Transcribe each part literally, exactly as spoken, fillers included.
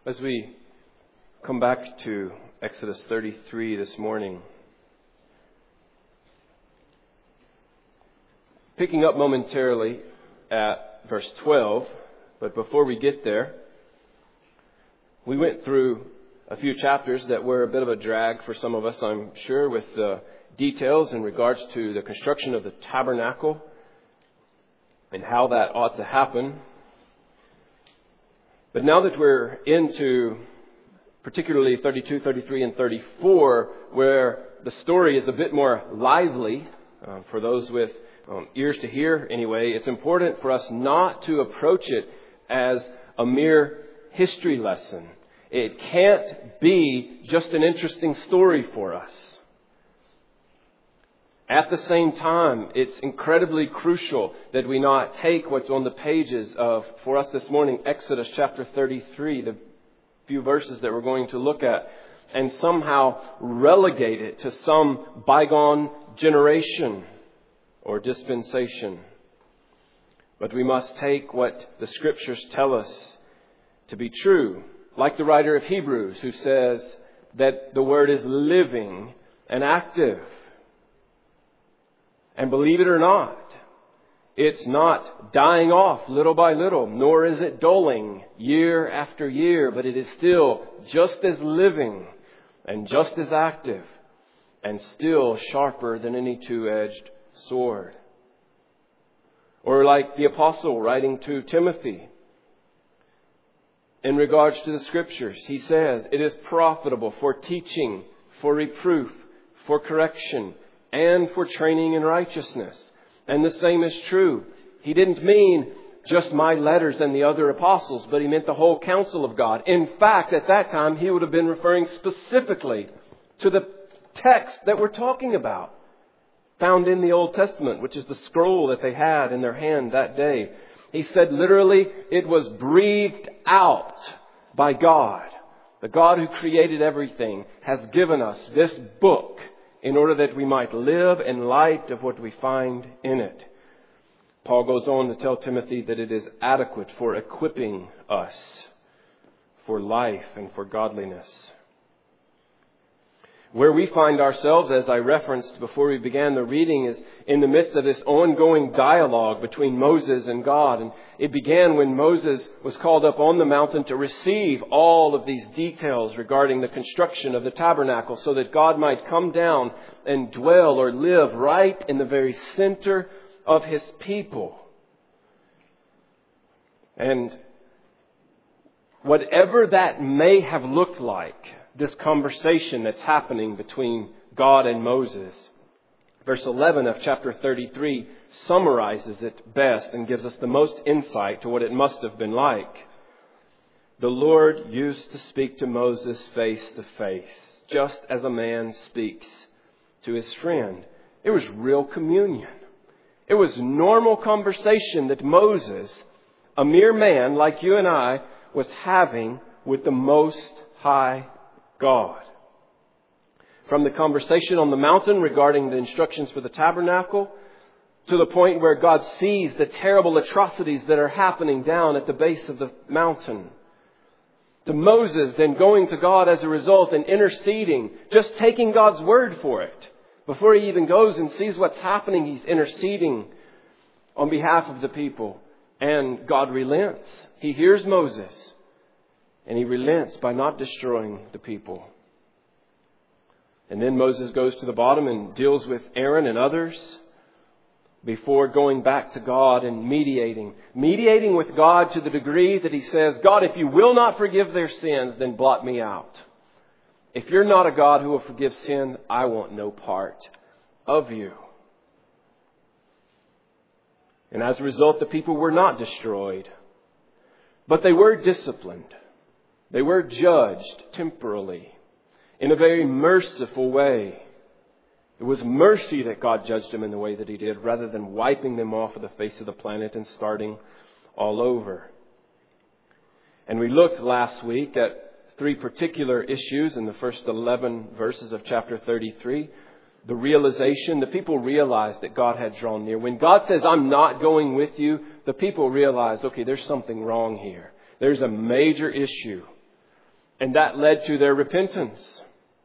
As we come back to Exodus thirty-three this morning, picking up momentarily at verse twelve, but before we get there, we went through a few chapters that were a bit of a drag for some of us, I'm sure, with the details in regards to the construction of the tabernacle and how that ought to happen. But now that we're into particularly thirty-two, thirty-three, and thirty-four, where the story is a bit more lively, uh, for those with um, ears to hear anyway, it's important for us not to approach it as a mere history lesson. It can't be just an interesting story for us. At the same time, it's incredibly crucial that we not take what's on the pages of, for us this morning, Exodus chapter thirty-three, the few verses that we're going to look at, and somehow relegate it to some bygone generation or dispensation. But we must take what the Scriptures tell us to be true. Like the writer of Hebrews, who says that the Word is living and active. And believe it or not, it's not dying off little by little, nor is it dulling year after year, but it is still just as living and just as active and still sharper than any two-edged sword. Or like the apostle writing to Timothy, in regards to the Scriptures, he says, it is profitable for teaching, for reproof, for correction, and for training in righteousness. And the same is true. He didn't mean just my letters and the other apostles, but he meant the whole counsel of God. In fact, at that time, he would have been referring specifically to the text that we're talking about, found in the Old Testament, which is the scroll that they had in their hand that day. He said literally, it was breathed out by God. The God who created everything has given us this book in order that we might live in light of what we find in it. Paul goes on to tell Timothy that it is adequate for equipping us for life and for godliness. Where we find ourselves, as I referenced before we began the reading, is in the midst of this ongoing dialogue between Moses and God. And it began when Moses was called up on the mountain to receive all of these details regarding the construction of the tabernacle, so that God might come down and dwell or live right in the very center of His people. And whatever that may have looked like, this conversation that's happening between God and Moses, verse eleven of chapter thirty-three summarizes it best and gives us the most insight to what it must have been like. The Lord used to speak to Moses face to face, just as a man speaks to his friend. It was real communion. It was normal conversation that Moses, a mere man like you and I, was having with the Most High God. From the conversation on the mountain regarding the instructions for the tabernacle, to the point where God sees the terrible atrocities that are happening down at the base of the mountain, to Moses then going to God as a result and interceding, just taking God's word for it. Before he even goes and sees what's happening, he's interceding on behalf of the people. And God relents. He hears Moses. And he relents by not destroying the people. And then Moses goes to the bottom and deals with Aaron and others before going back to God and mediating. Mediating with God to the degree that he says, God, if you will not forgive their sins, then blot me out. If you're not a God who will forgive sin, I want no part of you. And as a result, the people were not destroyed, but they were disciplined. They were judged temporally in a very merciful way. It was mercy that God judged them in the way that He did, rather than wiping them off of the face of the planet and starting all over. And we looked last week at three particular issues in the first eleven verses of chapter thirty-three. The realization, the people realized that God had drawn near. When God says, I'm not going with you, the people realized, okay, there's something wrong here. There's a major issue. And that led to their repentance,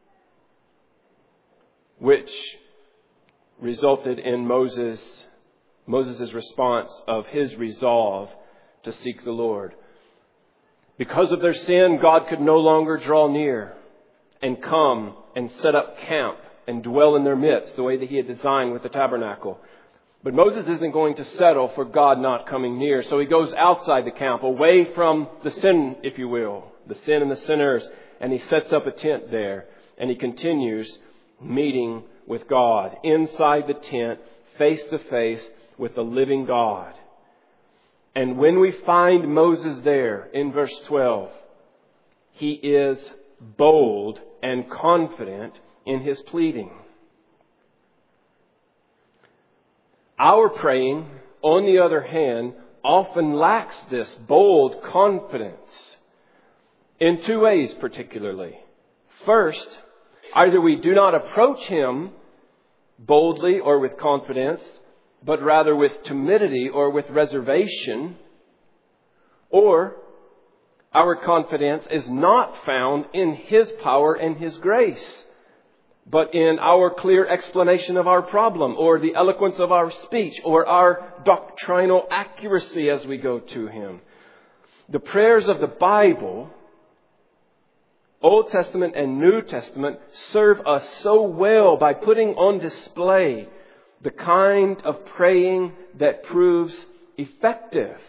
which resulted in Moses, Moses' response of his resolve to seek the Lord. Because of their sin, God could no longer draw near and come and set up camp and dwell in their midst the way that He had designed with the tabernacle. But Moses isn't going to settle for God not coming near. So he goes outside the camp, away from the sin, if you will, the sin and the sinners. And he sets up a tent there. And he continues meeting with God inside the tent, face to face with the living God. And when we find Moses there in verse twelve, he is bold and confident in his pleading. Our praying, on the other hand, often lacks this bold confidence in two ways particularly. First, either we do not approach Him boldly or with confidence, but rather with timidity or with reservation, or our confidence is not found in His power and His grace, but in our clear explanation of our problem, or the eloquence of our speech, or our doctrinal accuracy as we go to Him. The prayers of the Bible, Old Testament and New Testament, serve us so well by putting on display the kind of praying that proves effective.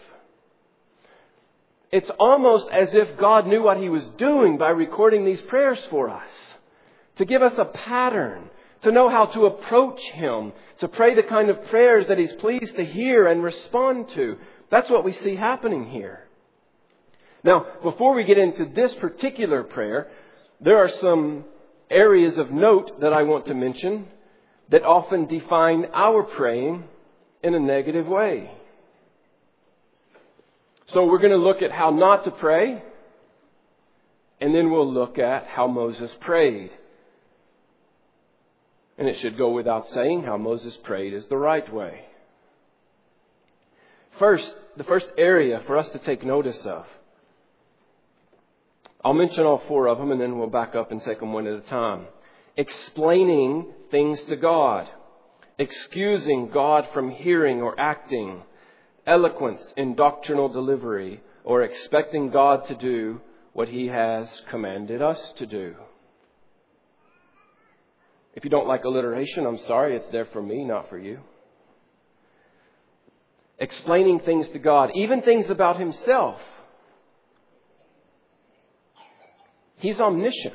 It's almost as if God knew what He was doing by recording these prayers for us, to give us a pattern, to know how to approach Him, to pray the kind of prayers that He's pleased to hear and respond to. That's what we see happening here. Now, before we get into this particular prayer, there are some areas of note that I want to mention that often define our praying in a negative way. So we're going to look at how not to pray, and then we'll look at how Moses prayed. And it should go without saying how Moses prayed is the right way. First, the first area for us to take notice of. I'll mention all four of them and then we'll back up and take them one at a time. Explaining things to God. Excusing God from hearing or acting. Eloquence in doctrinal delivery, or expecting God to do what He has commanded us to do. If you don't like alliteration, I'm sorry, it's there for me, not for you. Explaining things to God, even things about Himself. He's omniscient.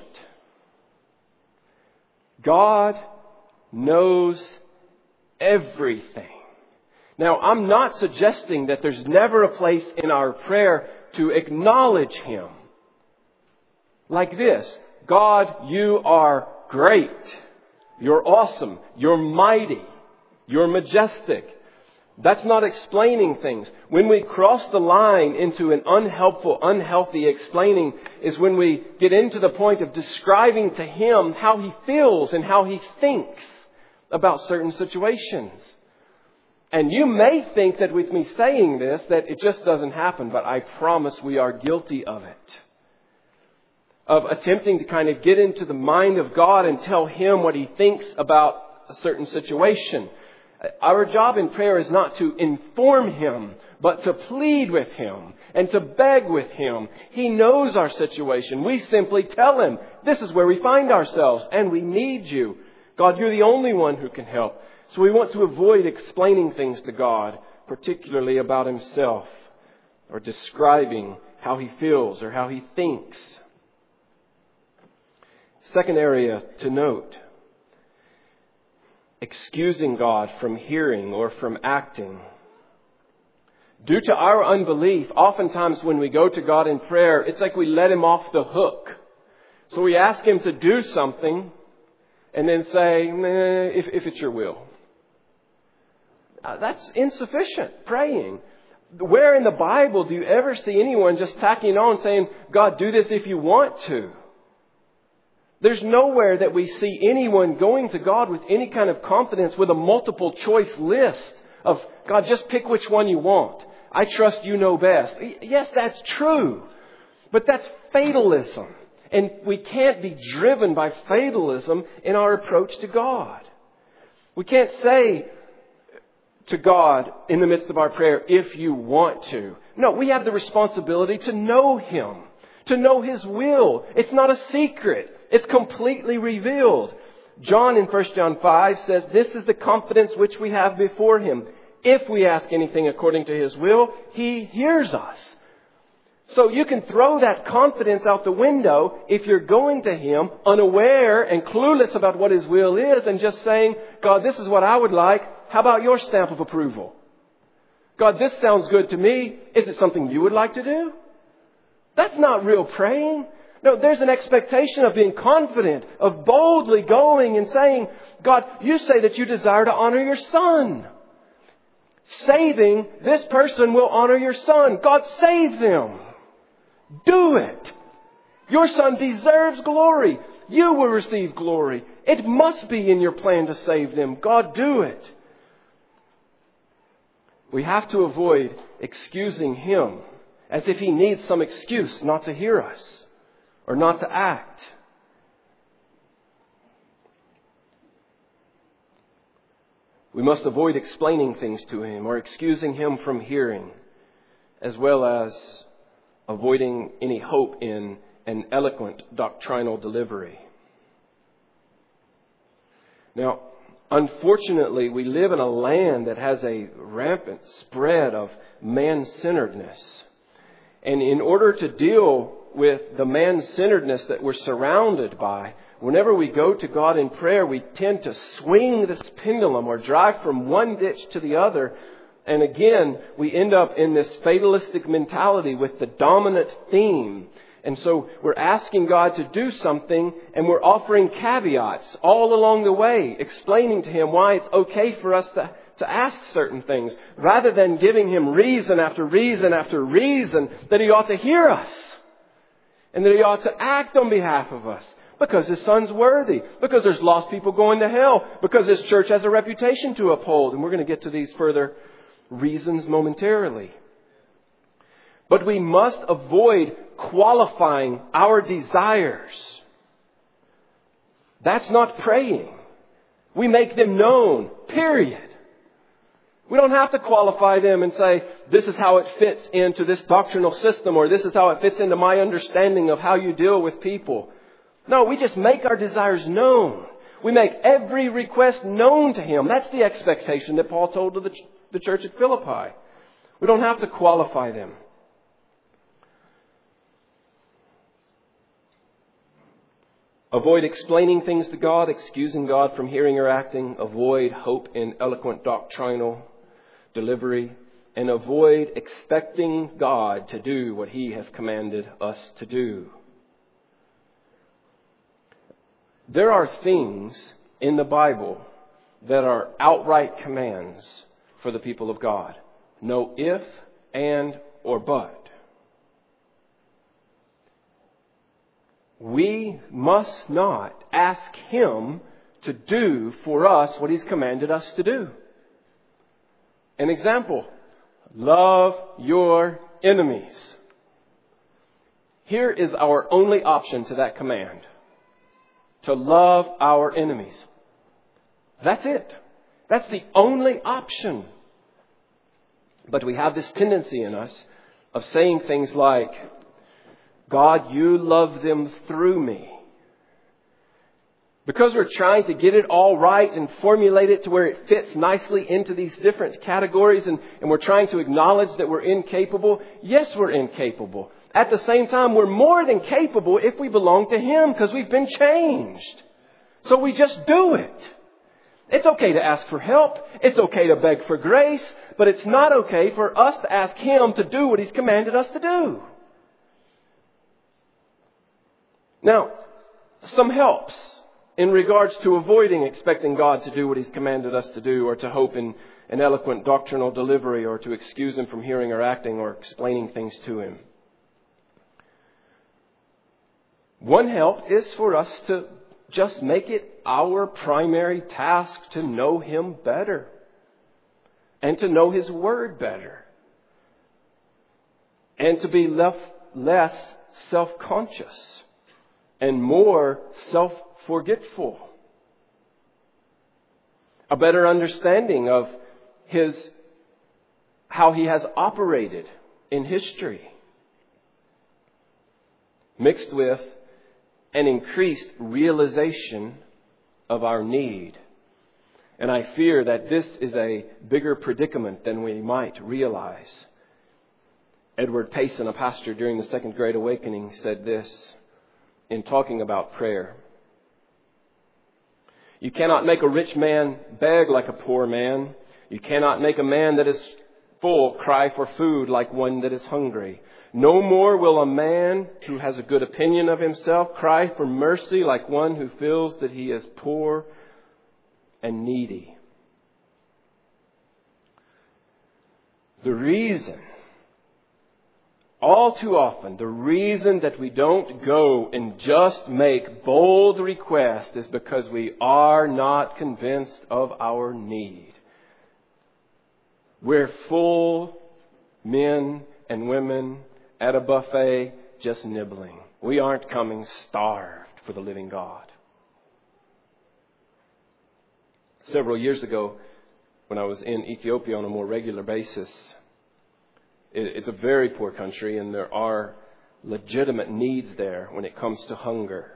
God knows everything. Now, I'm not suggesting that there's never a place in our prayer to acknowledge Him. Like this: God, you are great. You're awesome. You're mighty. You're majestic. That's not explaining things. When we cross the line into an unhelpful, unhealthy explaining is when we get into the point of describing to Him how He feels and how He thinks about certain situations. And you may think that with me saying this, that it just doesn't happen, but I promise we are guilty of it. Of attempting to kind of get into the mind of God and tell Him what He thinks about a certain situation. Our job in prayer is not to inform Him, but to plead with Him and to beg with Him. He knows our situation. We simply tell Him, this is where we find ourselves and we need you. God, you're the only one who can help. So we want to avoid explaining things to God, particularly about Himself, or describing how He feels or how He thinks. Second area to note: excusing God from hearing or from acting. Due to our unbelief, oftentimes when we go to God in prayer, it's like we let Him off the hook. So we ask Him to do something and then say, nah, if, if it's your will. Uh, that's insufficient praying. Where in the Bible do you ever see anyone just tacking on saying, God, do this if you want to? There's nowhere that we see anyone going to God with any kind of confidence with a multiple choice list of, God, just pick which one you want. I trust you know best. Yes, that's true. But that's fatalism. And we can't be driven by fatalism in our approach to God. We can't say to God in the midst of our prayer, if you want to. No, we have the responsibility to know Him, to know His will. It's not a secret. It's completely revealed. John in First John five says, this is the confidence which we have before Him. If we ask anything according to His will, He hears us. So you can throw that confidence out the window if you're going to Him unaware and clueless about what His will is and just saying, God, this is what I would like. How about your stamp of approval? God, this sounds good to me. Is it something you would like to do? That's not real praying. No, there's an expectation of being confident, of boldly going and saying, God, you say that you desire to honor your Son. Saving this person will honor your Son. God, save them. Do it. Your Son deserves glory. You will receive glory. It must be in your plan to save them. God, do it. We have to avoid excusing Him as if He needs some excuse not to hear us or not to act. We must avoid explaining things to Him or excusing Him from hearing, as well as avoiding any hope in an eloquent doctrinal delivery. Now, unfortunately, we live in a land that has a rampant spread of man-centeredness. And in order to deal with the man-centeredness that we're surrounded by, whenever we go to God in prayer, we tend to swing this pendulum or drive from one ditch to the other. And again, we end up in this fatalistic mentality with the dominant theme. And so we're asking God to do something and we're offering caveats all along the way, explaining to Him why it's okay for us to, to ask certain things, rather than giving Him reason after reason after reason that He ought to hear us and that He ought to act on behalf of us. Because His Son's worthy. Because there's lost people going to hell. Because His church has a reputation to uphold. And we're going to get to these further reasons momentarily. But we must avoid qualifying our desires. That's not praying. We make them known, period. We don't have to qualify them and say, this is how it fits into this doctrinal system, or this is how it fits into my understanding of how you deal with people. No, we just make our desires known. We make every request known to Him. That's the expectation that Paul told to the, the church at Philippi. We don't have to qualify them. Avoid explaining things to God, excusing God from hearing or acting. Avoid hope in eloquent doctrinal delivery. And avoid expecting God to do what He has commanded us to do. There are things in the Bible that are outright commands for the people of God. No if, and, or but. We must not ask Him to do for us what He's commanded us to do. An example, love your enemies. Here is our only option to that command. To love our enemies. That's it. That's the only option. But we have this tendency in us of saying things like, God, you love them through me. Because we're trying to get it all right and formulate it to where it fits nicely into these different categories, and, and we're trying to acknowledge that we're incapable. Yes, we're incapable. At the same time, we're more than capable if we belong to Him, because we've been changed. So we just do it. It's okay to ask for help. It's okay to beg for grace. But it's not okay for us to ask Him to do what He's commanded us to do. Now, some helps in regards to avoiding expecting God to do what He's commanded us to do, or to hope in an eloquent doctrinal delivery, or to excuse Him from hearing or acting or explaining things to Him. One help is for us to just make it our primary task to know Him better and to know His Word better and to be left less self-conscious and more self-forgetful. A better understanding of his, how he has operated in history, mixed with an increased realization of our need. And I fear that this is a bigger predicament than we might realize. Edward Payson, a pastor during the Second Great Awakening, said this in talking about prayer. You cannot make a rich man beg like a poor man. You cannot make a man that is full cry for food like one that is hungry. No more will a man who has a good opinion of himself cry for mercy like one who feels that he is poor and needy. The reason, all too often, the reason that we don't go and just make bold requests is because we are not convinced of our need. We're full men and women at a buffet just nibbling. We aren't coming starved for the living God. Several years ago, when I was in Ethiopia on a more regular basis, it's a very poor country and there are legitimate needs there when it comes to hunger.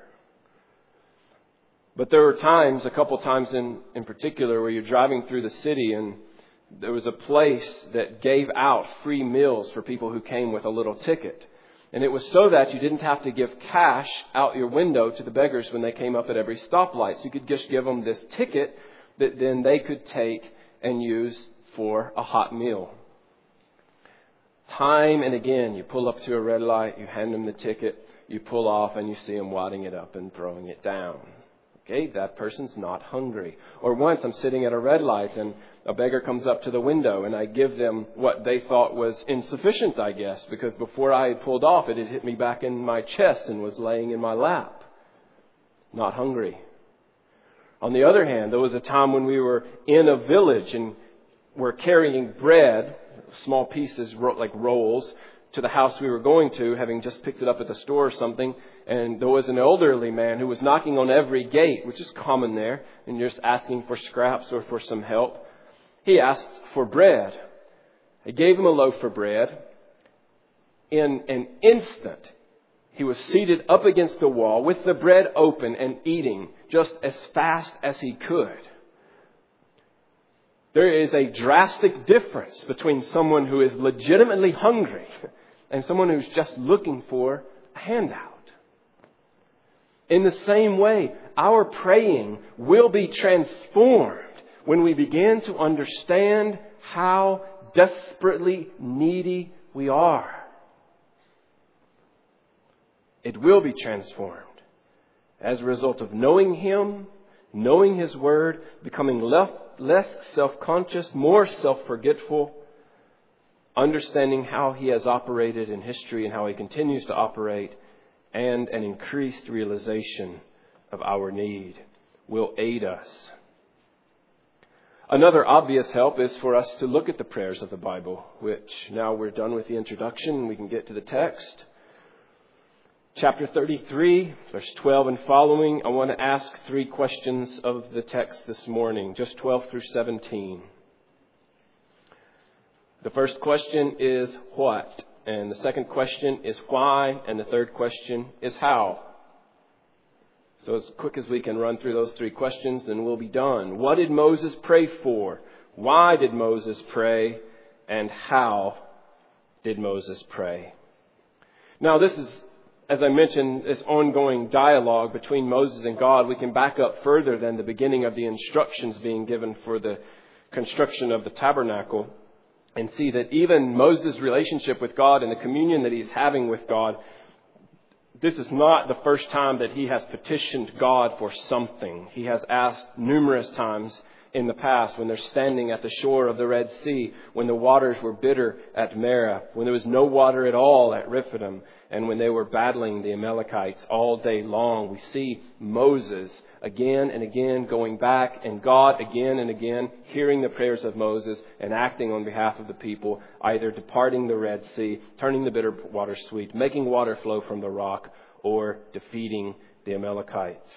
But there were times, a couple times in, in particular, where you're driving through the city and there was a place that gave out free meals for people who came with a little ticket. And it was so that you didn't have to give cash out your window to the beggars when they came up at every stoplight. So you could just give them this ticket that then they could take and use for a hot meal. Time and again, you pull up to a red light, you hand them the ticket, you pull off and you see them wadding it up and throwing it down. Okay, that person's not hungry. Or once I'm sitting at a red light and a beggar comes up to the window and I give them what they thought was insufficient, I guess, because before I had pulled off, it had hit me back in my chest and was laying in my lap. Not hungry. On the other hand, there was a time when we were in a village and were carrying bread, small pieces like rolls, to the house we were going to, having just picked it up at the store or something. And there was an elderly man who was knocking on every gate, which is common there, and you're just asking for scraps or for some help. He asked for bread. I gave him a loaf of bread. In an instant, he was seated up against the wall with the bread open and eating just as fast as he could. There is a drastic difference between someone who is legitimately hungry and someone who's just looking for a handout. In the same way, our praying will be transformed when we begin to understand how desperately needy we are. It will be transformed as a result of knowing Him, knowing His Word, becoming less, less self-conscious, more self-forgetful, understanding how He has operated in history and how He continues to operate, and an increased realization of our need will aid us. Another obvious help is for us to look at the prayers of the Bible, which now we're done with the introduction and we can get to the text. Chapter thirty-three, verse twelve and following, I want to ask three questions of the text this morning, just twelve through seventeen. The first question is what? And the second question is why? And the third question is how? So as quick as we can run through those three questions, then we'll be done. What did Moses pray for? Why did Moses pray? And how did Moses pray? Now this is, as I mentioned, this ongoing dialogue between Moses and God. We can back up further than the beginning of the instructions being given for the construction of the tabernacle and see that even Moses' relationship with God and the communion that he's having with God, this is not the first time that he has petitioned God for something. He has asked numerous times in the past when they're standing at the shore of the Red Sea, when the waters were bitter at Marah, when there was no water at all at Rephidim, and when they were battling the Amalekites all day long. We see Moses again and again going back, and God again and again hearing the prayers of Moses and acting on behalf of the people, either departing the Red Sea, turning the bitter water sweet, making water flow from the rock, or defeating the Amalekites.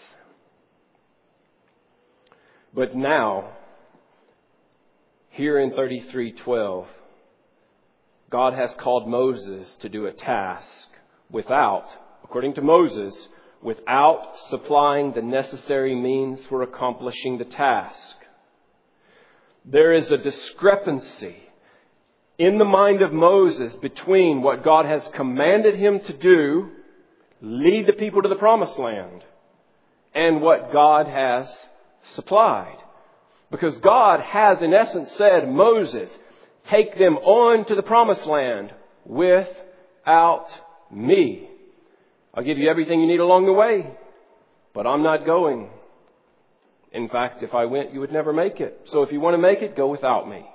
But now, here in thirty-three twelve, God has called Moses to do a task without, according to Moses, without supplying the necessary means for accomplishing the task. There is a discrepancy in the mind of Moses between what God has commanded him to do, lead the people to the promised land, and what God has supplied. Because God has in essence said, Moses, take them on to the promised land without me. I'll give you everything you need along the way, but I'm not going. In fact, if I went, you would never make it. So if you want to make it, go without me.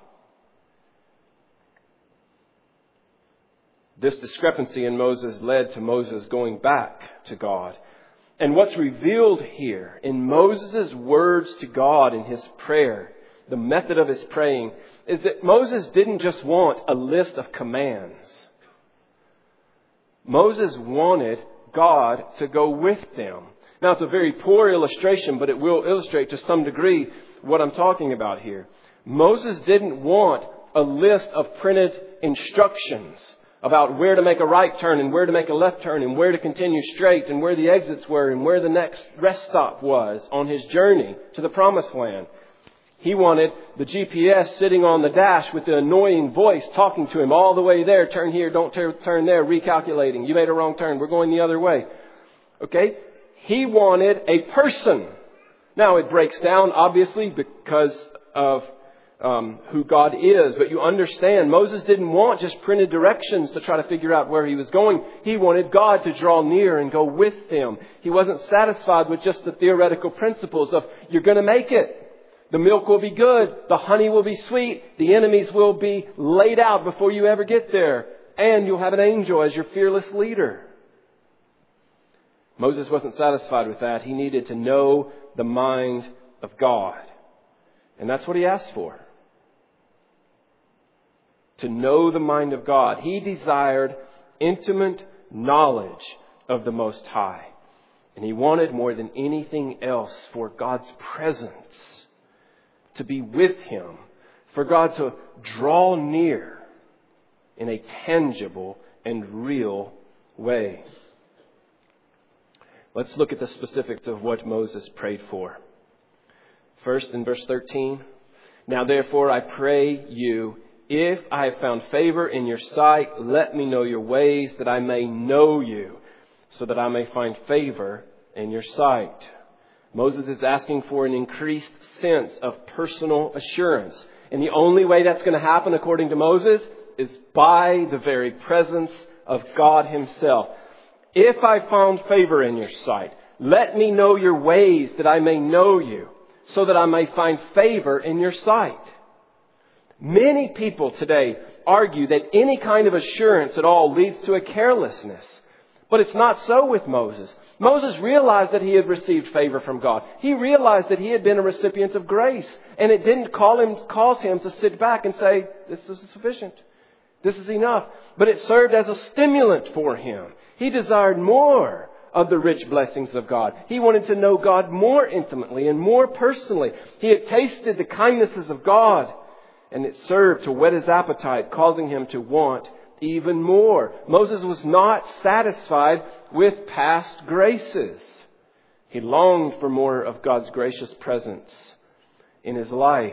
This discrepancy in Moses led to Moses going back to God. And what's revealed here in Moses' words to God in his prayer, the method of his praying, is that Moses didn't just want a list of commands. Moses wanted God to go with them. Now, it's a very poor illustration, but it will illustrate to some degree what I'm talking about here. Moses didn't want a list of printed instructions about where to make a right turn and where to make a left turn and where to continue straight and where the exits were and where the next rest stop was on his journey to the promised land. He wanted the G P S sitting on the dash with the annoying voice talking to him all the way there. Turn here, don't turn there, recalculating. You made a wrong turn. We're going the other way. Okay? He wanted a person. Now it breaks down, obviously, because of um, who God is. But you understand, Moses didn't want just printed directions to try to figure out where he was going. He wanted God to draw near and go with him. He wasn't satisfied with just the theoretical principles of, you're going to make it. The milk will be good. The honey will be sweet. The enemies will be laid out before you ever get there. And you'll have an angel as your fearless leader. Moses wasn't satisfied with that. He needed to know the mind of God. And that's what he asked for. To know the mind of God. He desired intimate knowledge of the Most High. And he wanted more than anything else for God's presence to be with him, for God to draw near in a tangible and real way. Let's look at the specifics of what Moses prayed for. First, in verse thirteen, now therefore I pray you, if I have found favor in your sight, let me know your ways, that I may know you, so that I may find favor in your sight. Moses is asking for an increased sense of personal assurance. And the only way that's going to happen, according to Moses, is by the very presence of God himself. If I found favor in your sight, let me know your ways that I may know you, so that I may find favor in your sight. Many people today argue that any kind of assurance at all leads to a carelessness. But it's not so with Moses. Moses realized that he had received favor from God. He realized that he had been a recipient of grace. And it didn't call him, cause him to sit back and say, this is sufficient. This is enough. But it served as a stimulant for him. He desired more of the rich blessings of God. He wanted to know God more intimately and more personally. He had tasted the kindnesses of God. And it served to whet his appetite, causing him to want even more. Moses was not satisfied with past graces. He longed for more of God's gracious presence in his life.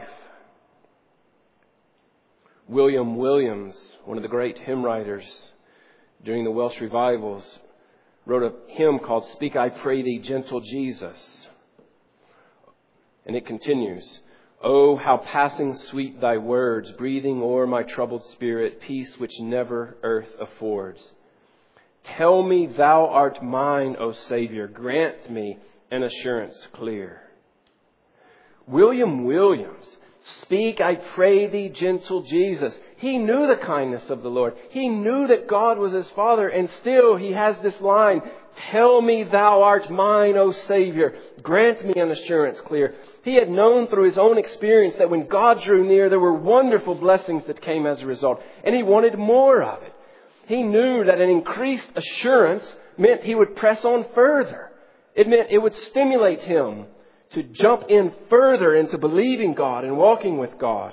William Williams, one of the great hymn writers during the Welsh revivals, wrote a hymn called Speak, I Pray Thee, Gentle Jesus. And it continues, oh, how passing sweet thy words, breathing o'er my troubled spirit, peace which never earth affords. Tell me thou art mine, O Savior, grant me an assurance clear. William Williams, speak, I pray thee, gentle Jesus. He knew the kindness of the Lord. He knew that God was his Father, and still he has this line, tell me thou art mine, O Savior, grant me an assurance clear. He had known through his own experience that when God drew near, there were wonderful blessings that came as a result. And he wanted more of it. He knew that an increased assurance meant he would press on further. It meant it would stimulate him to jump in further into believing God and walking with God.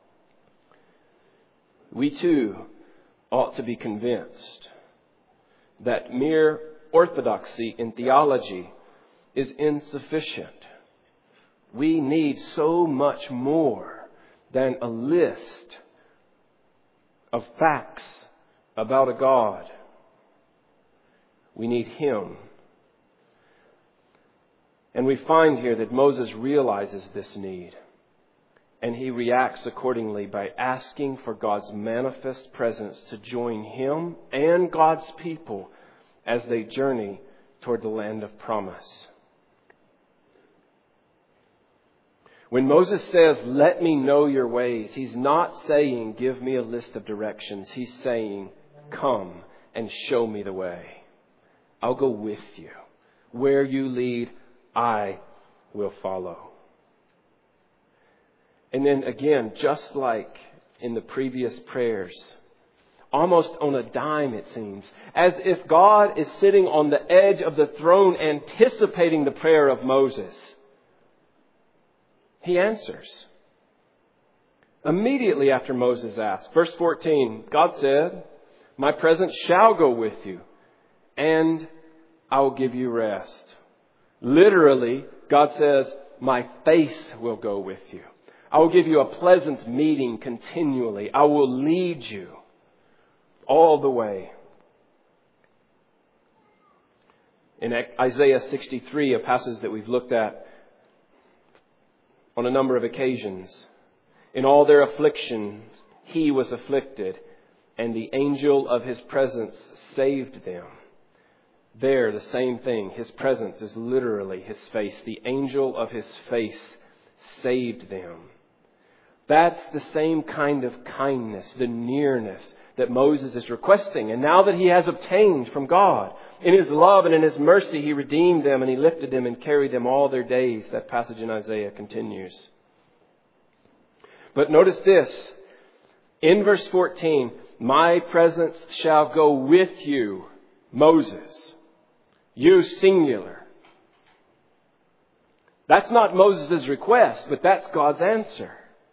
We too ought to be convinced that mere orthodoxy in theology is insufficient. We need so much more than a list of facts about a God. We need Him. And we find here that Moses realizes this need. And he reacts accordingly by asking for God's manifest presence to join him and God's people as they journey toward the land of promise. When Moses says, "Let me know your ways," he's not saying, "Give me a list of directions." He's saying, "Come and show me the way. I'll go with you. Where you lead, I will follow." And then again, just like in the previous prayers, almost on a dime it seems, as if God is sitting on the edge of the throne anticipating the prayer of Moses, He answers. Immediately after Moses asked, verse fourteen, God said, "My presence shall go with you, and I will give you rest." Literally, God says, "My face will go with you. I will give you a pleasant meeting continually. I will lead you all the way." In Isaiah sixty-three, a passage that we've looked at on a number of occasions, "In all their afflictions, He was afflicted, and the angel of His presence saved them." There, the same thing. His presence is literally His face. The angel of His face saved them. That's the same kind of kindness, the nearness that Moses is requesting. And now that he has obtained from God, in His love and in His mercy, He redeemed them and He lifted them and carried them all their days. That passage in Isaiah continues. But notice this. In verse fourteen, "My presence shall go with you," Moses. You singular. That's not Moses' request, but that's God's answer.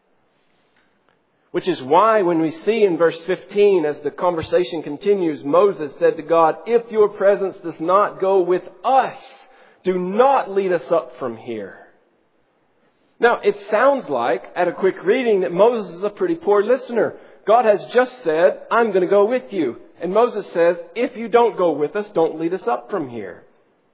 Which is why when we see in verse fifteen, as the conversation continues, Moses said to God, "If your presence does not go with us, do not lead us up from here." Now, it sounds like, at a quick reading, that Moses is a pretty poor listener. God has just said, "I'm going to go with you." And Moses says, "If you don't go with us, don't lead us up from here."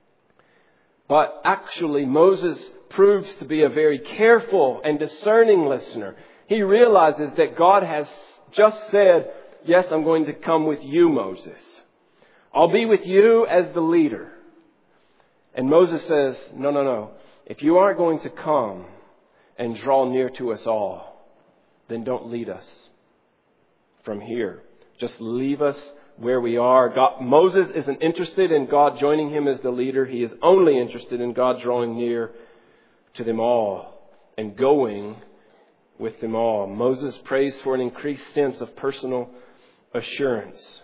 But actually, Moses proves to be a very careful and discerning listener. He realizes that God has just said, "Yes, I'm going to come with you, Moses. I'll be with you as the leader." And Moses says, no, no, no. If you aren't going to come and draw near to us all, then don't lead us from here. Just leave us where we are. God, Moses isn't interested in God joining him as the leader. He is only interested in God drawing near to them all and going with them all. Moses prays for an increased sense of personal assurance,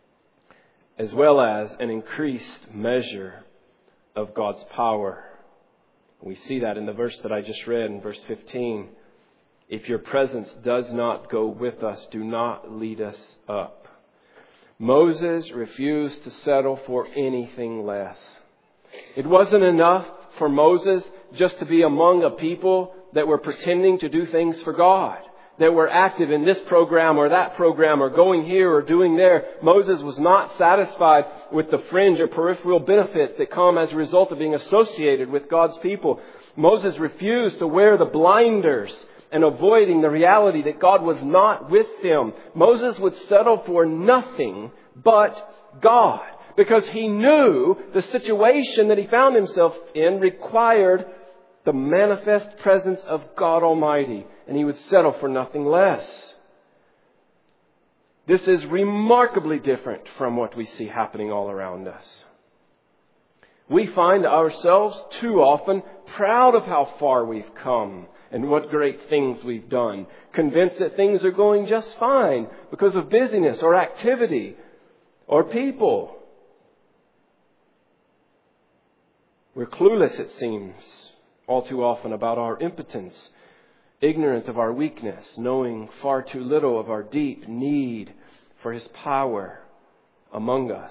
as well as an increased measure of God's power. We see that in the verse that I just read in verse fifteen. "If your presence does not go with us, do not lead us up." Moses refused to settle for anything less. It wasn't enough for Moses just to be among a people that were pretending to do things for God, that were active in this program or that program or going here or doing there. Moses was not satisfied with the fringe or peripheral benefits that come as a result of being associated with God's people. Moses refused to wear the blinders and avoiding the reality that God was not with him. Moses would settle for nothing but God, because he knew the situation that he found himself in required the manifest presence of God Almighty, and he would settle for nothing less. This is remarkably different from what we see happening all around us. We find ourselves too often proud of how far we've come and what great things we've done, convinced that things are going just fine because of busyness or activity or people. We're clueless, it seems, all too often about our impotence, ignorant of our weakness, knowing far too little of our deep need for His power among us.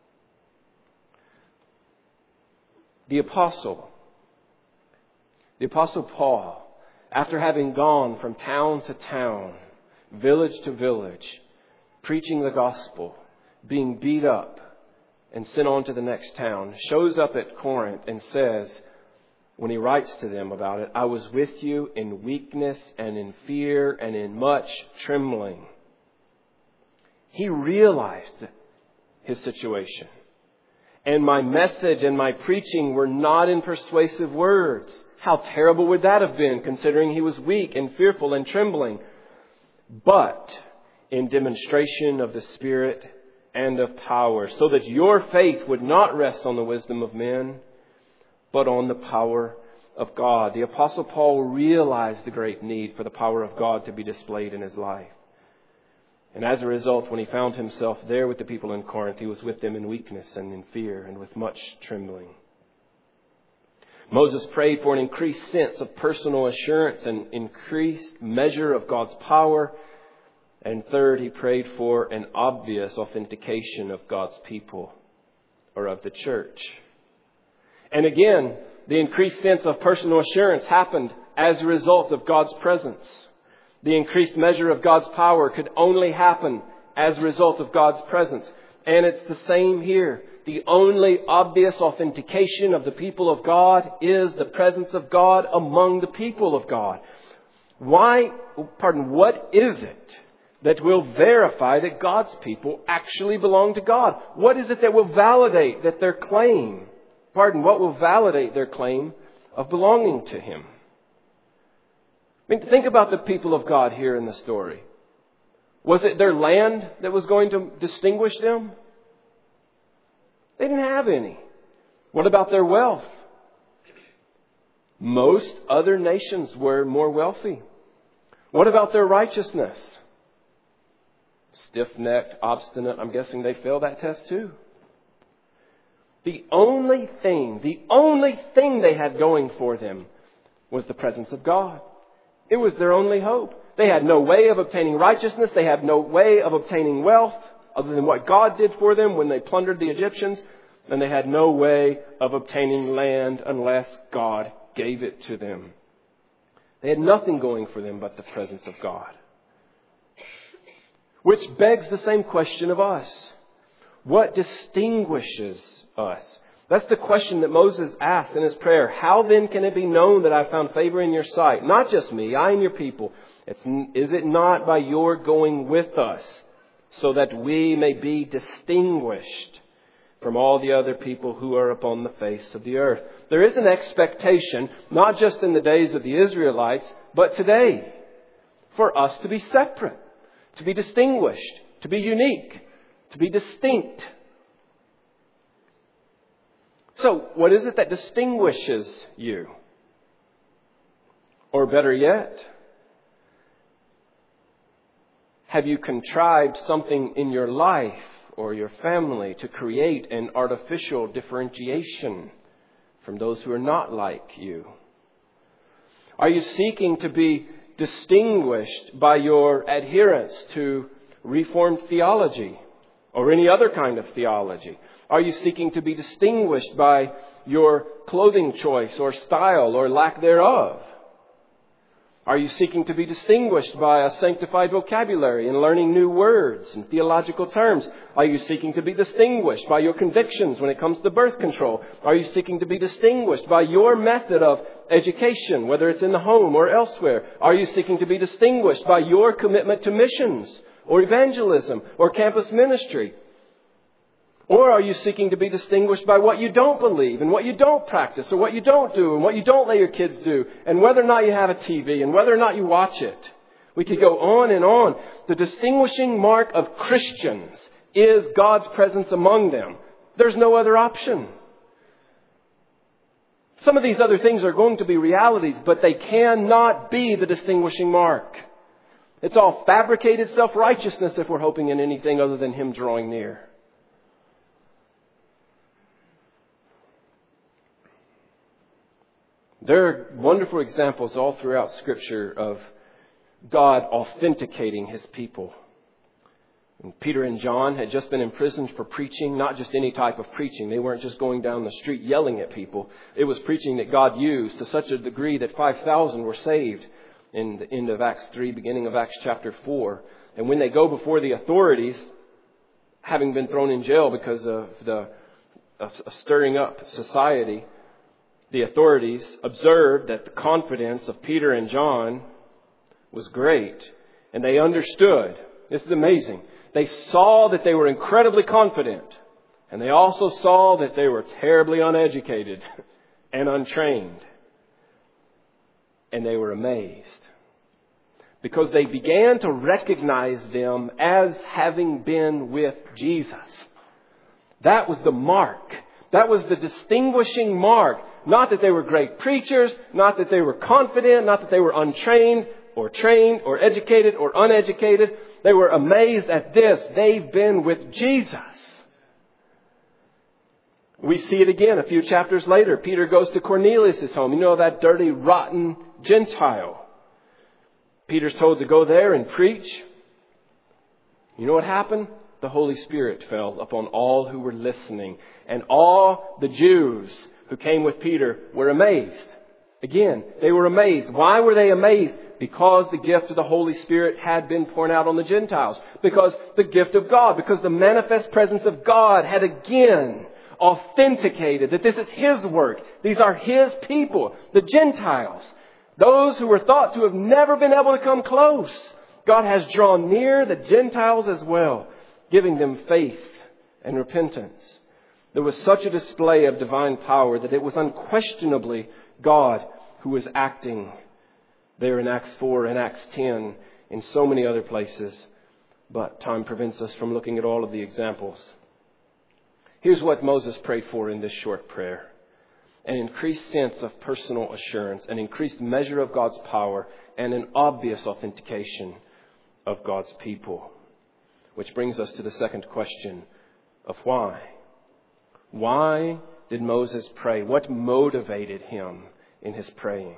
The apostle, the apostle Paul, after having gone from town to town, village to village, preaching the gospel, being beat up and sent on to the next town, shows up at Corinth and says, when he writes to them about it, I was with you in weakness and in fear and in much trembling. He realized his situation. And my message and my preaching were not in persuasive words. How terrible would that have been, considering he was weak and fearful and trembling? But in demonstration of the Spirit and of power, so that your faith would not rest on the wisdom of men, but on the power of God. The Apostle Paul realized the great need for the power of God to be displayed in his life. And as a result, when he found himself there with the people in Corinth, he was with them in weakness and in fear and with much trembling. Moses prayed for an increased sense of personal assurance and increased measure of God's power. And third, he prayed for an obvious authentication of God's people or of the church. And again, the increased sense of personal assurance happened as a result of God's presence. The increased measure of God's power could only happen as a result of God's presence. And it's the same here. The only obvious authentication of the people of God is the presence of God among the people of God. Why, pardon, what is it that will verify that God's people actually belong to God? What is it that will validate that their claim, pardon, what will validate their claim of belonging to Him? I mean, think about the people of God here in the story. Was it their land that was going to distinguish them? They didn't have any. What about their wealth? Most other nations were more wealthy. What about their righteousness? Stiff-necked, obstinate. I'm guessing they failed that test too. The only thing, the only thing they had going for them was the presence of God. It was their only hope. They had no way of obtaining righteousness. They had no way of obtaining wealth other than what God did for them when they plundered the Egyptians. And they had no way of obtaining land unless God gave it to them. They had nothing going for them but the presence of God. Which begs the same question of us. What distinguishes us? That's the question that Moses asked in his prayer. How then can it be known that I found favor in your sight? Not just me, I and your people. It's, is it not by your going with us so that we may be distinguished from all the other people who are upon the face of the earth? There is an expectation, not just in the days of the Israelites, but today, for us to be separate, to be distinguished, to be unique, to be distinct. So, what is it that distinguishes you? Or better yet, have you contrived something in your life or your family to create an artificial differentiation from those who are not like you? Are you seeking to be distinguished by your adherence to Reformed theology or any other kind of theology? Are you seeking to be distinguished by your clothing choice or style or lack thereof? Are you seeking to be distinguished by a sanctified vocabulary and learning new words and theological terms? Are you seeking to be distinguished by your convictions when it comes to birth control? Are you seeking to be distinguished by your method of education, whether it's in the home or elsewhere? Are you seeking to be distinguished by your commitment to missions or evangelism or campus ministry? Or are you seeking to be distinguished by what you don't believe and what you don't practice or what you don't do and what you don't let your kids do and whether or not you have a T V and whether or not you watch it? We could go on and on. The distinguishing mark of Christians is God's presence among them. There's no other option. Some of these other things are going to be realities, but they cannot be the distinguishing mark. It's all fabricated self-righteousness if we're hoping in anything other than Him drawing near. There are wonderful examples all throughout Scripture of God authenticating His people. And Peter and John had just been imprisoned for preaching, not just any type of preaching. They weren't just going down the street yelling at people. It was preaching that God used to such a degree that five thousand were saved in the end of Acts three, beginning of Acts chapter four. And when they go before the authorities, having been thrown in jail because of the of stirring up society, the authorities observed that the confidence of Peter and John was great. And they understood. This is amazing. They saw that they were incredibly confident. And they also saw that they were terribly uneducated and untrained. And they were amazed. Because they began to recognize them as having been with Jesus. That was the mark. That was the distinguishing mark. Not that they were great preachers, not that they were confident, not that they were untrained or trained or educated or uneducated. They were amazed at this. They've been with Jesus. We see it again a few chapters later. Peter goes to Cornelius' home. You know, that dirty, rotten Gentile. Peter's told to go there and preach. You know what happened? The Holy Spirit fell upon all who were listening. And all the Jews who came with Peter were amazed. Again, they were amazed. Why were they amazed? Because the gift of the Holy Spirit had been poured out on the Gentiles. Because the gift of God, because the manifest presence of God had again authenticated that this is His work. These are His people, the Gentiles. Those who were thought to have never been able to come close. God has drawn near the Gentiles as well, giving them faith and repentance. There was such a display of divine power that it was unquestionably God who was acting there in Acts four and Acts ten, in so many other places. But time prevents us from looking at all of the examples. Here's what Moses prayed for in this short prayer. An increased sense of personal assurance, an increased measure of God's power, and an obvious authentication of God's people. Which brings us to the second question of why. Why did Moses pray? What motivated him in his praying?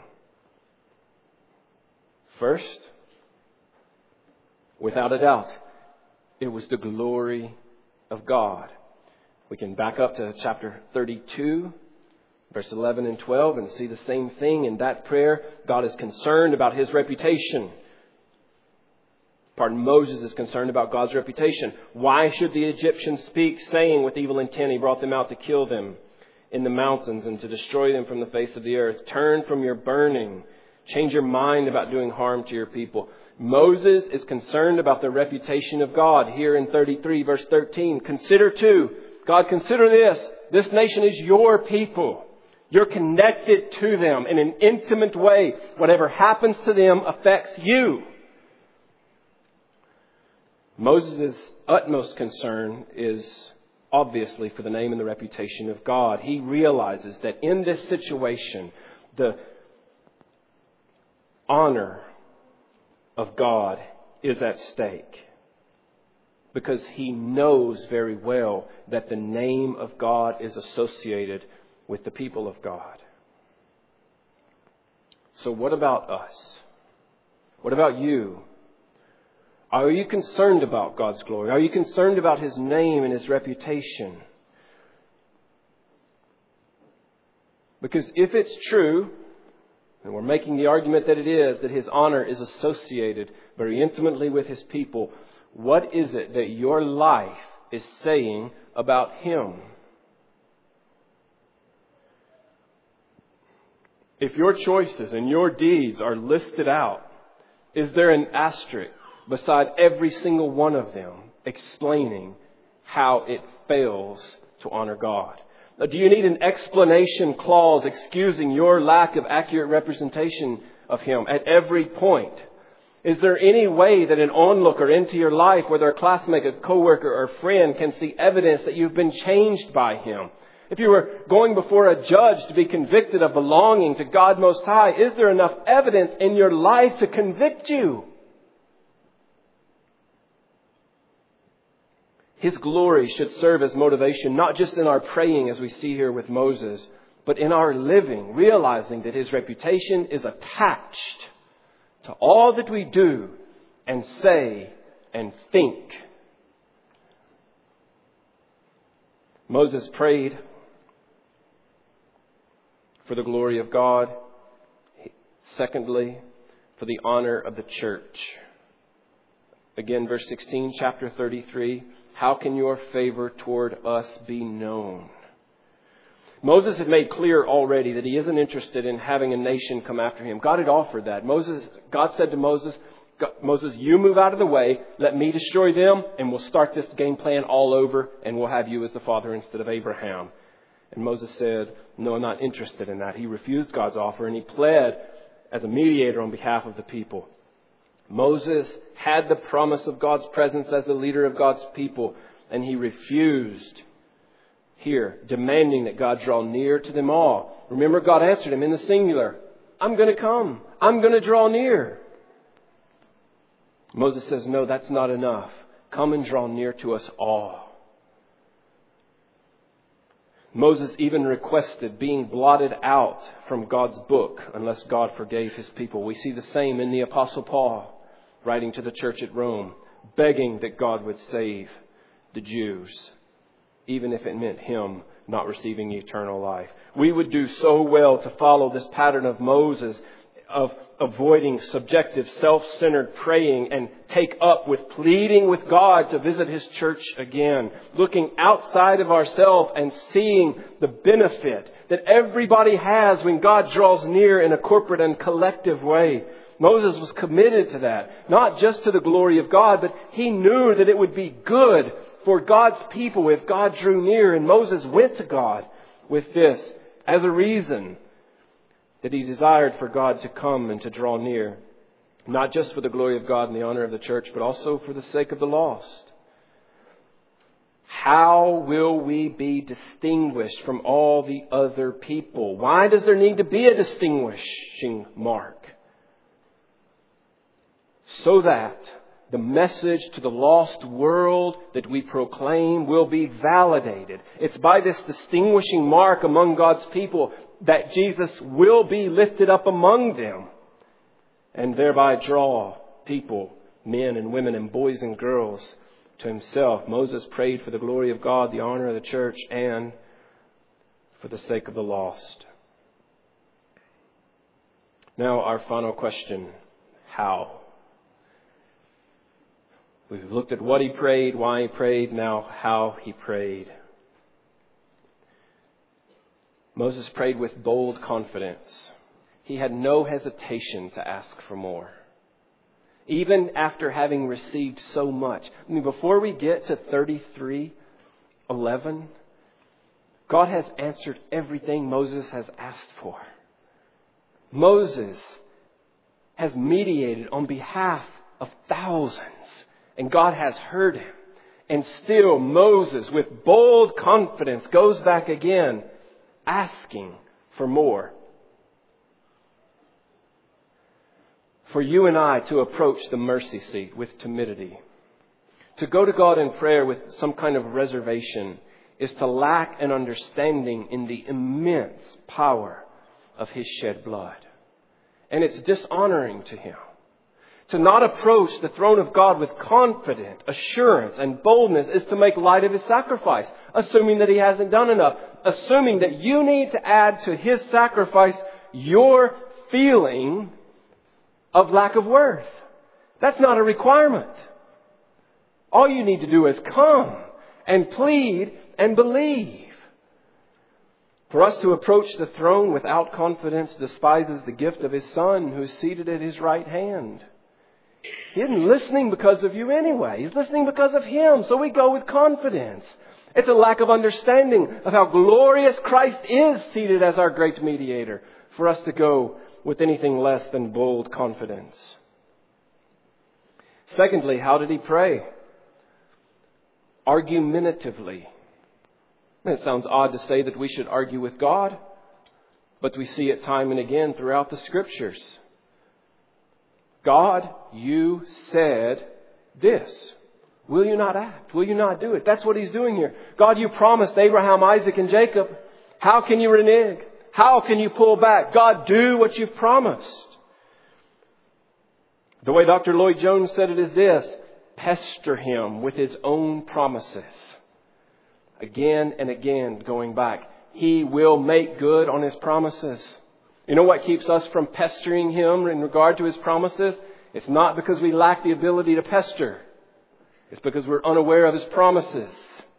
First, without a doubt, it was the glory of God. We can back up to chapter thirty-two, verse eleven and twelve, and see the same thing in that prayer. God is concerned about His reputation. Pardon, Moses is concerned about God's reputation. Why should the Egyptians speak, saying with evil intent, He brought them out to kill them in the mountains and to destroy them from the face of the earth? Turn from your burning. Change your mind about doing harm to your people. Moses is concerned about the reputation of God. Here in thirty-three, verse thirteen, consider too, God, consider this. This nation is your people. You're connected to them in an intimate way. Whatever happens to them affects you. Moses' utmost concern is obviously for the name and the reputation of God. He realizes that in this situation, the honor of God is at stake. Because he knows very well that the name of God is associated with the people of God. So what about us? What about you? Are you concerned about God's glory? Are you concerned about His name and His reputation? Because if it's true, and we're making the argument that it is, that His honor is associated very intimately with His people, what is it that your life is saying about Him? If your choices and your deeds are listed out, is there an asterisk beside every single one of them explaining how it fails to honor God? Now, do you need an explanation clause excusing your lack of accurate representation of Him at every point? Is there any way that an onlooker into your life, whether a classmate, a coworker, or a friend, can see evidence that you've been changed by Him? If you were going before a judge to be convicted of belonging to God Most High, is there enough evidence in your life to convict you? His glory should serve as motivation, not just in our praying as we see here with Moses, but in our living, realizing that His reputation is attached to all that we do and say and think. Moses prayed for the glory of God. Secondly, for the honor of the church. Again, verse sixteen, chapter thirty-three. How can your favor toward us be known? Moses had made clear already that he isn't interested in having a nation come after him. God had offered that. Moses, God said to Moses, Moses, you move out of the way, let me destroy them, and we'll start this game plan all over, and we'll have you as the father instead of Abraham. And Moses said, no, I'm not interested in that. He refused God's offer, and he pled as a mediator on behalf of the people. Moses had the promise of God's presence as the leader of God's people, and he refused here, demanding that God draw near to them all. Remember, God answered him in the singular. I'm going to come. I'm going to draw near. Moses says, no, that's not enough. Come and draw near to us all. Moses even requested being blotted out from God's book unless God forgave his people. We see the same in the Apostle Paul, writing to the church at Rome, begging that God would save the Jews, even if it meant him not receiving eternal life. We would do so well to follow this pattern of Moses, of avoiding subjective, self-centered praying, and take up with pleading with God to visit His church again. Looking outside of ourselves and seeing the benefit that everybody has when God draws near in a corporate and collective way. Moses was committed to that, not just to the glory of God, but he knew that it would be good for God's people if God drew near. And Moses went to God with this as a reason that he desired for God to come and to draw near, not just for the glory of God and the honor of the church, but also for the sake of the lost. How will we be distinguished from all the other people? Why does there need to be a distinguishing mark? So that the message to the lost world that we proclaim will be validated. It's by this distinguishing mark among God's people that Jesus will be lifted up among them and thereby draw people, men and women and boys and girls, to Himself. Moses prayed for the glory of God, the honor of the church, and for the sake of the lost. Now our final question, how? We've looked at what he prayed, why he prayed, now how he prayed. Moses prayed with bold confidence. He had no hesitation to ask for more. Even after having received so much. I mean, before we get to thirty-three eleven, God has answered everything Moses has asked for. Moses has mediated on behalf of thousands. And God has heard him. And still Moses, with bold confidence, goes back again, asking for more. For you and I to approach the mercy seat with timidity, to go to God in prayer with some kind of reservation, is to lack an understanding in the immense power of His shed blood. And it's dishonoring to Him. To not approach the throne of God with confident assurance and boldness is to make light of His sacrifice, assuming that He hasn't done enough, assuming that you need to add to His sacrifice your feeling of lack of worth. That's not a requirement. All you need to do is come and plead and believe. For us to approach the throne without confidence despises the gift of His Son who is seated at His right hand. He isn't listening because of you anyway. He's listening because of Him. So we go with confidence. It's a lack of understanding of how glorious Christ is seated as our great mediator for us to go with anything less than bold confidence. Secondly, how did he pray? Argumentatively. It sounds odd to say that we should argue with God, but we see it time and again throughout the Scriptures. God, you said this. Will you not act? Will you not do it? That's what he's doing here. God, you promised Abraham, Isaac, and Jacob. How can you renege? How can you pull back? God, do what you've promised. The way Doctor Lloyd Jones said it is this: pester him with his own promises. Again and again, going back. He will make good on his promises. You know what keeps us from pestering him in regard to his promises? It's not because we lack the ability to pester. It's because we're unaware of his promises.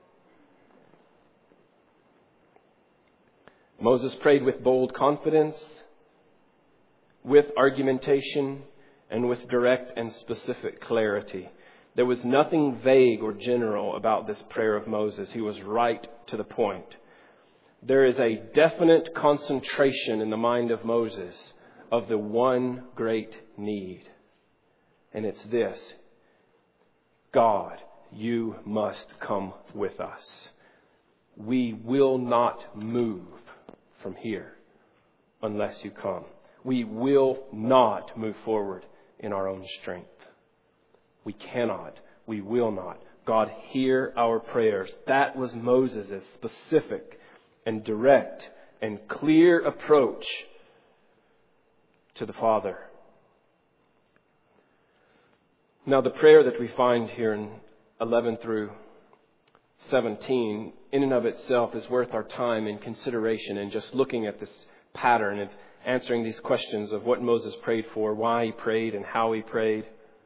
Moses prayed with bold confidence, with argumentation, and with direct and specific clarity. There was nothing vague or general about this prayer of Moses. He was right to the point. There is a definite concentration in the mind of Moses of the one great need. And it's this: God, you must come with us. We will not move from here unless you come. We will not move forward in our own strength. We cannot. We will not. God, hear our prayers. That was Moses' specific and direct and clear approach to the Father. Now, the prayer that we find here in eleven through seventeen, in and of itself, is worth our time and consideration and just looking at this pattern and answering these questions of what Moses prayed for, why he prayed, and how he prayed.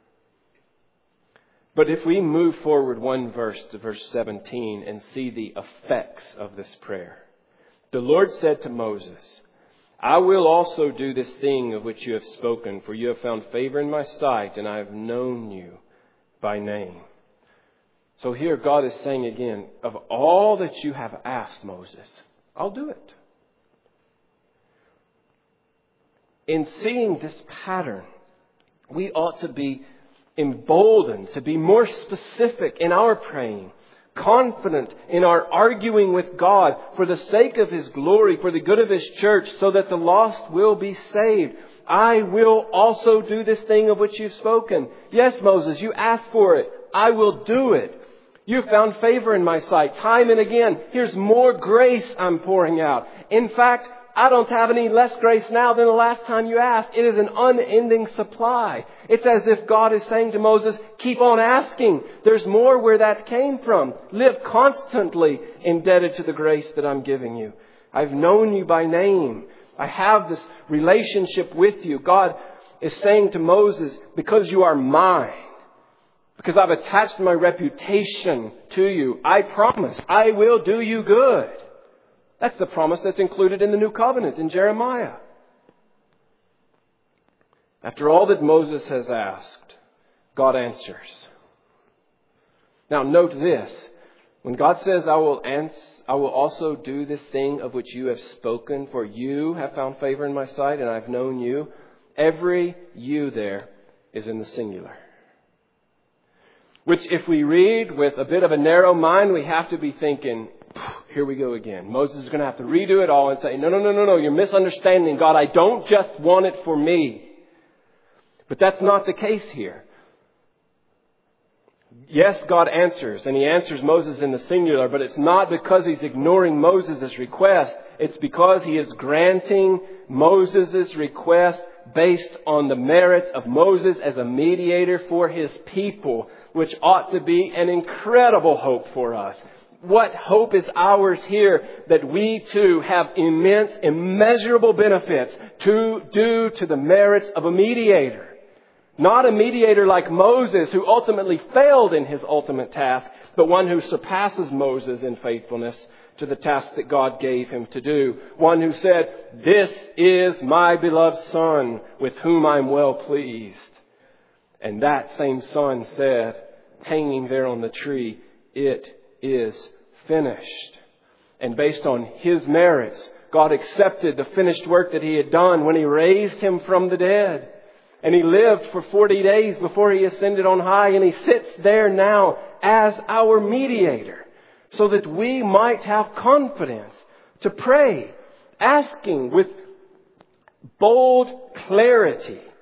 But if we move forward one verse to verse seventeen and see the effects of this prayer. The Lord said to Moses, I will also do this thing of which you have spoken, for you have found favor in my sight, and I have known you by name. So here God is saying again, of all that you have asked, Moses, I'll do it. In seeing this pattern, we ought to be emboldened to be more specific in our praying, confident in our arguing with God for the sake of His glory, for the good of His church, so that the lost will be saved. I will also do this thing of which you've spoken. Yes, Moses, you asked for it. I will do it. You found favor in my sight time and again. Here's more grace I'm pouring out. In fact, I don't have any less grace now than the last time you asked. It is an unending supply. It's as if God is saying to Moses, keep on asking. There's more where that came from. Live constantly indebted to the grace that I'm giving you. I've known you by name. I have this relationship with you. God is saying to Moses, because you are mine, because I've attached my reputation to you, I promise I will do you good. That's the promise that's included in the New Covenant in Jeremiah. After all that Moses has asked, God answers. Now note this. When God says, I will ans- I will also do this thing of which you have spoken, for you have found favor in my sight, and I've known you. Every you there is in the singular. Which if we read with a bit of a narrow mind, we have to be thinking, here we go again. Moses is going to have to redo it all and say, no, no, no, no, no, you're misunderstanding God. I don't just want it for me. But that's not the case here. Yes, God answers, and He answers Moses in the singular, but it's not because He's ignoring Moses' request. It's because He is granting Moses' request based on the merits of Moses as a mediator for His people, which ought to be an incredible hope for us. What hope is ours here that we too have immense, immeasurable benefits to due to the merits of a mediator. Not a mediator like Moses who ultimately failed in his ultimate task, but one who surpasses Moses in faithfulness to the task that God gave him to do. One who said, this is my beloved Son with whom I'm well pleased. And that same Son said, hanging there on the tree, it is finished. And based on His merits, God accepted the finished work that He had done when He raised Him from the dead. And He lived for forty days before He ascended on high, and He sits there now as our mediator, so that we might have confidence to pray, asking with bold clarity,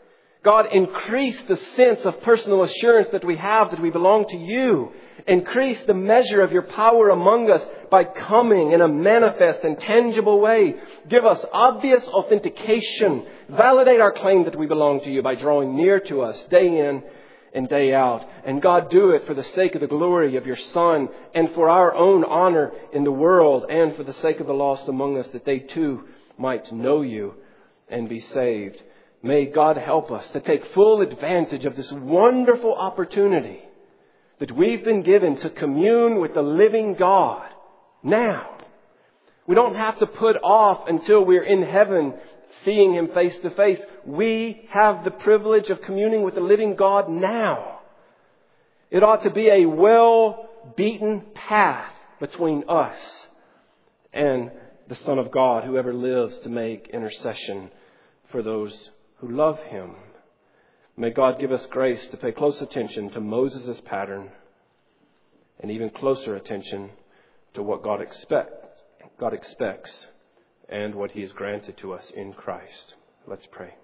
God, increase the sense of personal assurance that we have that we belong to You. Increase the measure of Your power among us by coming in a manifest and tangible way. Give us obvious authentication. Validate our claim that we belong to You by drawing near to us day in and day out. And God, do it for the sake of the glory of Your Son and for our own honor in the world and for the sake of the lost among us, that they too might know You and be saved. May God help us to take full advantage of this wonderful opportunity that we've been given to commune with the living God now. We don't have to put off until we're in heaven seeing Him face to face. We have the privilege of communing with the living God now. It ought to be a well-beaten path between us and the Son of God, whoever lives to make intercession for those who love Him. May God give us grace to pay close attention to Moses' pattern and even closer attention to what God expect, God expects and what He has granted to us in Christ. Let's pray.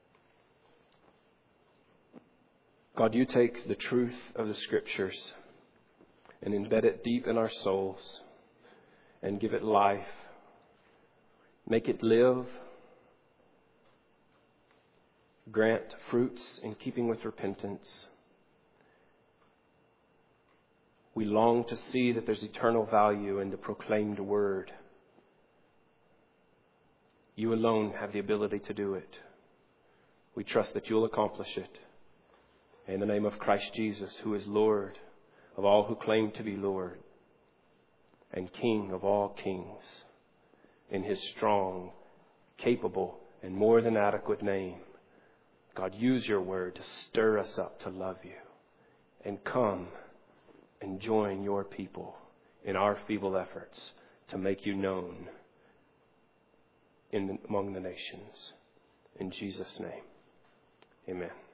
God, You take the truth of the Scriptures and embed it deep in our souls and give it life. Make it live. Grant fruits in keeping with repentance. We long to see that there's eternal value in the proclaimed word. You alone have the ability to do it. We trust that You'll accomplish it. In the name of Christ Jesus, who is Lord of all who claim to be Lord and King of all kings, in His strong, capable, and more than adequate name, God, use Your word to stir us up to love You and come and join Your people in our feeble efforts to make You known in the, among the nations. In Jesus' name, amen.